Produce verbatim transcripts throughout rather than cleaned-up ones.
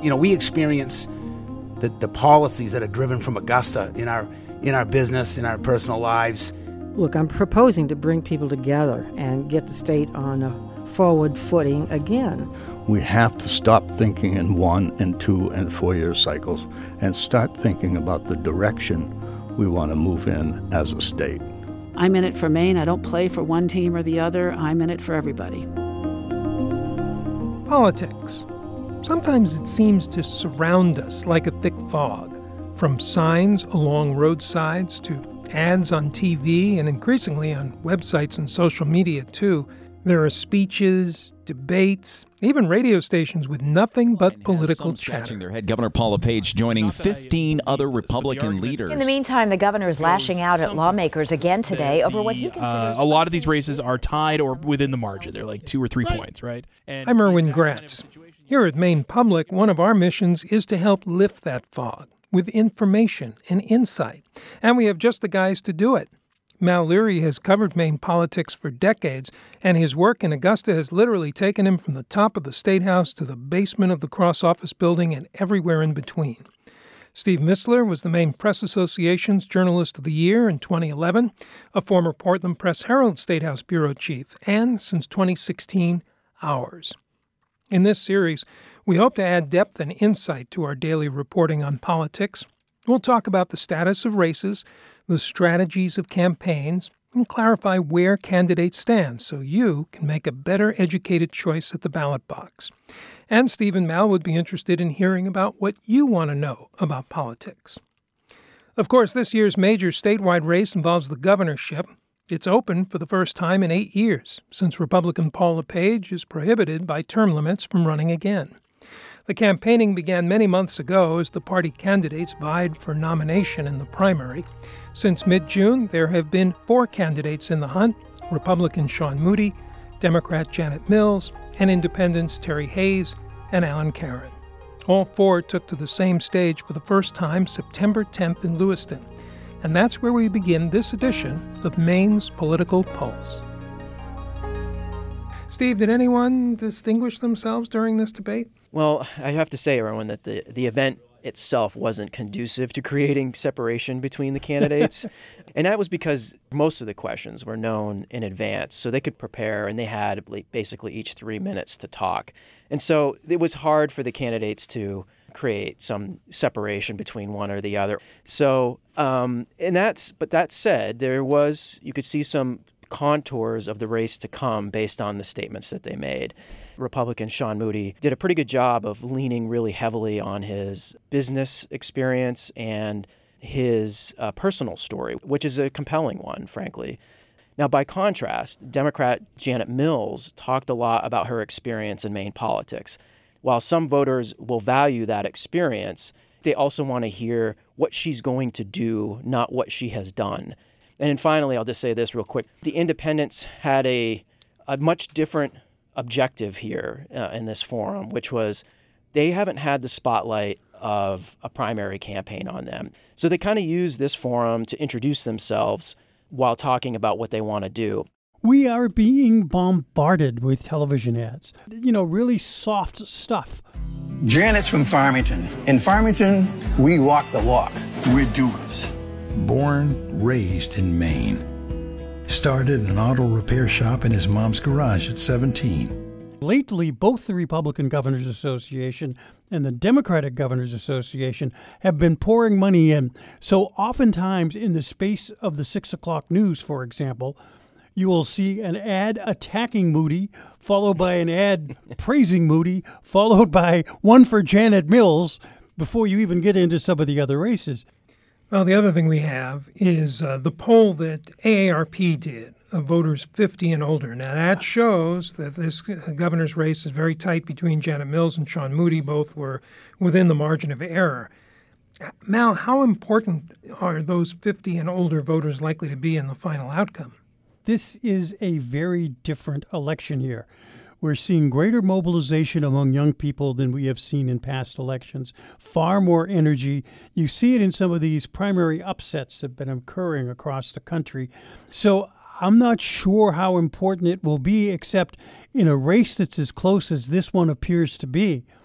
You know, we experience the, the policies that are driven from Augusta in our in our business, in our personal lives. Look, I'm proposing to bring people together and get the state on a forward footing again. We have to stop thinking in one and two and four year cycles and start thinking about the direction we want to move in as a state. I'm in it for Maine. I don't play for one team or the other. I'm in it for everybody. Politics. Sometimes it seems to surround us like a thick fog, from signs along roadsides to ads on T V and increasingly on websites and social media too. There are speeches, debates, even radio stations with nothing but political chatter. Scratching their head. Governor Paul LePage joining fifteen other Republican leaders. In the meantime, the governor is lashing out at lawmakers again today over what he considers... Uh, a lot of these races are tied or within the margin. They're like two or three points, right? And I'm Erwin Gratz. Here at Maine Public, one of our missions is to help lift that fog with information and insight. And we have just the guys to do it. Mal Leary has covered Maine politics for decades, and his work in Augusta has literally taken him from the top of the State House to the basement of the Cross Office Building and everywhere in between. Steve Mistler was the Maine Press Association's Journalist of the Year in twenty eleven, a former Portland Press-Herald State House bureau chief, and since twenty sixteen, ours. In this series, we hope to add depth and insight to our daily reporting on politics. We'll talk about the status of races, the strategies of campaigns, and clarify where candidates stand so you can make a better educated choice at the ballot box. And Steve and Mal would be interested in hearing about what you want to know about politics. Of course, this year's major statewide race involves the governorship. It's open for the first time in eight years, since Republican Paul LePage is prohibited by term limits from running again. The campaigning began many months ago as the party candidates vied for nomination in the primary. Since mid-June, there have been four candidates in the hunt: Republican Sean Moody, Democrat Janet Mills, and Independents Terry Hayes and Alan Caron. All four took to the same stage for the first time September tenth in Lewiston. And that's where we begin this edition of Maine's Political Pulse. Steve, did anyone distinguish themselves during this debate? Well, I have to say, Erwin, that the, the event itself wasn't conducive to creating separation between the candidates. And that was because most of the questions were known in advance, so they could prepare, and they had basically each three minutes to talk. And so it was hard for the candidates to create some separation between one or the other. So, um, and that's, but that said, there was, you could see some contours of the race to come based on the statements that they made. Republican Sean Moody did a pretty good job of leaning really heavily on his business experience and his uh, personal story, which is a compelling one, frankly. Now, by contrast, Democrat Janet Mills talked a lot about her experience in Maine politics. While some voters will value that experience, they also want to hear what she's going to do, not what she has done. And then finally, I'll just say this real quick. The independents had a, a much different objective here uh, in this forum, which was they haven't had the spotlight of a primary campaign on them. So they kind of use this forum to introduce themselves while talking about what they want to do. We are being bombarded with television ads. You know, really soft stuff. Janet's from Farmington. In Farmington, we walk the walk. We're doers. Born, raised in Maine. Started an auto repair shop in his mom's garage at seventeen. Lately, both the Republican Governors Association and the Democratic Governors Association have been pouring money in. So oftentimes in the space of the six o'clock news, for example, you will see an ad attacking Moody, followed by an ad praising Moody, followed by one for Janet Mills, before you even get into some of the other races. Well, the other thing we have is uh, the poll that A A R P did of voters fifty and older. Now, that shows that this governor's race is very tight between Janet Mills and Sean Moody. Both were within the margin of error. Mal, how important are those fifty and older voters likely to be in the final outcome? This is a very different election year. We're seeing greater mobilization among young people than we have seen in past elections. Far more energy. You see it in some of these primary upsets that have been occurring across the country. So I'm not sure how important it will be, except in a race that's as close as this one appears to be.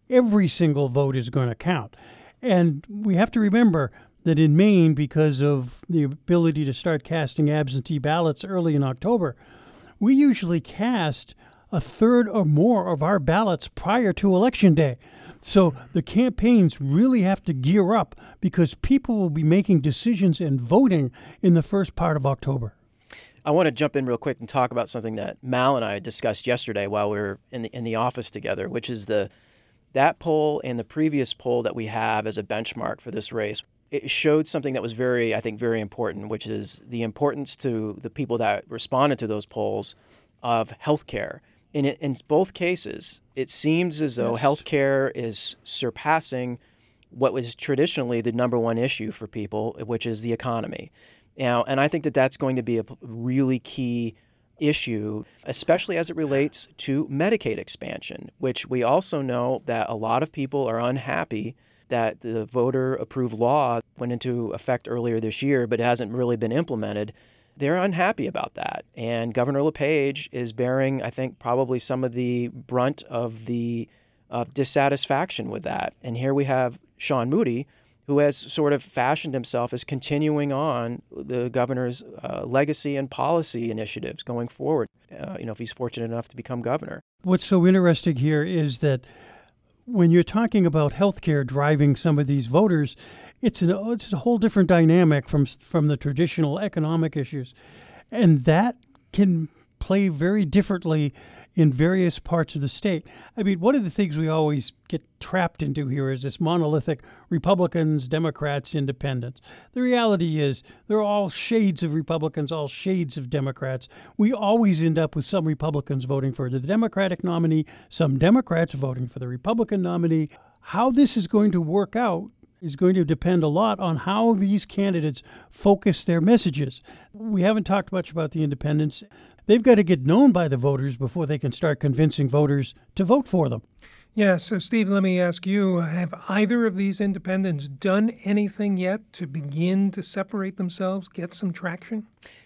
every single vote is going to count. And we have to remember that in Maine, because of the ability to start casting absentee ballots early in October, we usually cast a third or more of our ballots prior to Election Day. So the campaigns really have to gear up because people will be making decisions and voting in the first part of October. I want to jump in real quick and talk about something that Mal and I discussed yesterday while we were in the in the office together, which is the that poll and the previous poll that we have as a benchmark for this race. It showed something that was very, I think, very important, which is the importance to the people that responded to those polls of healthcare. In it, in both cases, it seems as though yes. healthcare is surpassing what was traditionally the number one issue for people, which is the economy. Now, and I think that that's going to be a really key issue, especially as it relates to Medicaid expansion, which we also know that a lot of people are unhappy that the voter-approved law went into effect earlier this year, but hasn't really been implemented. They're unhappy about that. And Governor LePage is bearing, I think, probably some of the brunt of the uh, dissatisfaction with that. And here we have Sean Moody, who has sort of fashioned himself as continuing on the governor's uh, legacy and policy initiatives going forward, uh, you know, if he's fortunate enough to become governor. What's so interesting here is that when you're talking about healthcare driving some of these voters, it's, an, it's a whole different dynamic from from the traditional economic issues. And that can play very differently in various parts of the state. I mean, one of the things we always get trapped into here is this monolithic Republicans, Democrats, Independents. The reality is there are all shades of Republicans, all shades of Democrats. We always end up with some Republicans voting for the Democratic nominee, some Democrats voting for the Republican nominee. How this is going to work out is going to depend a lot on how these candidates focus their messages. We haven't talked much about the independents. They've got to get known by the voters before they can start convincing voters to vote for them. Yeah, so Steve, let me ask you, have either of these independents done anything yet to begin to separate themselves, get some traction?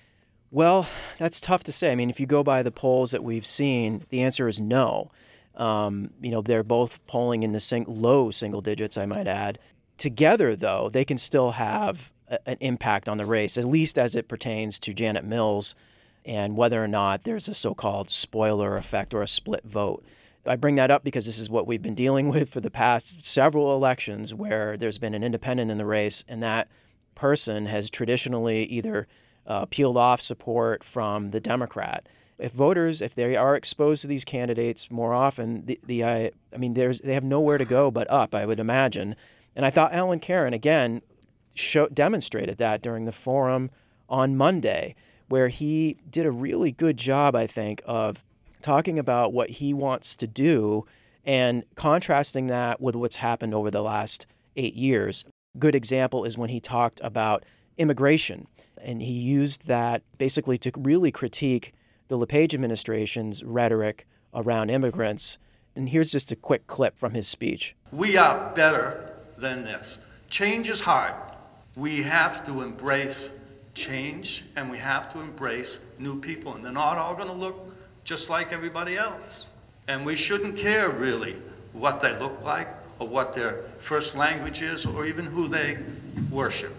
Well, that's tough to say. I mean, if you go by the polls that we've seen, the answer is no. Um, you know, they're both polling in the sing- low single digits, I might add. Together, though, they can still have a- an impact on the race, at least as it pertains to Janet Mills and whether or not there's a so-called spoiler effect or a split vote. I bring that up because this is what we've been dealing with for the past several elections where there's been an independent in the race and that person has traditionally either uh, peeled off support from the Democrat. If voters, if they are exposed to these candidates more often, the, the I, I mean, there's they have nowhere to go but up, I would imagine. And I thought Alan Caron, again, show, demonstrated that during the forum on Monday, where he did a really good job, I think, of talking about what he wants to do and contrasting that with what's happened over the last eight years. Good example is when he talked about immigration, and he used that basically to really critique the LePage administration's rhetoric around immigrants. And here's just a quick clip from his speech. We are better than this. Change is hard. We have to embrace change, and we have to embrace new people, and they're not all going to look just like everybody else. And we shouldn't care really what they look like or what their first language is or even who they worship.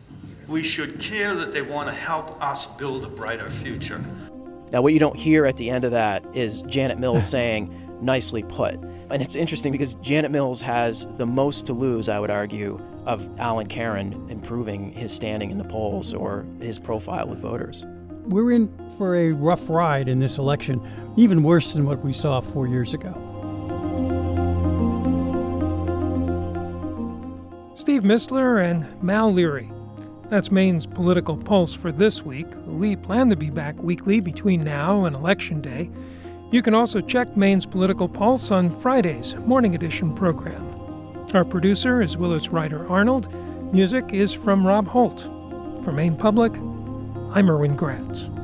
We should care that they want to help us build a brighter future. Now, what you don't hear at the end of that is Janet Mills saying, nicely put. And it's interesting because Janet Mills has the most to lose, I would argue, of Alan Caron improving his standing in the polls or his profile with voters. We're in for a rough ride in this election, even worse than what we saw four years ago. Steve Mistler and Mal Leary. That's Maine's Political Pulse for this week. We plan to be back weekly between now and Election Day. You can also check Maine's Political Pulse on Friday's Morning Edition program. Our producer is Willis Ryder Arnold. Music is from Rob Holt. For Maine Public, I'm Erwin Gratz.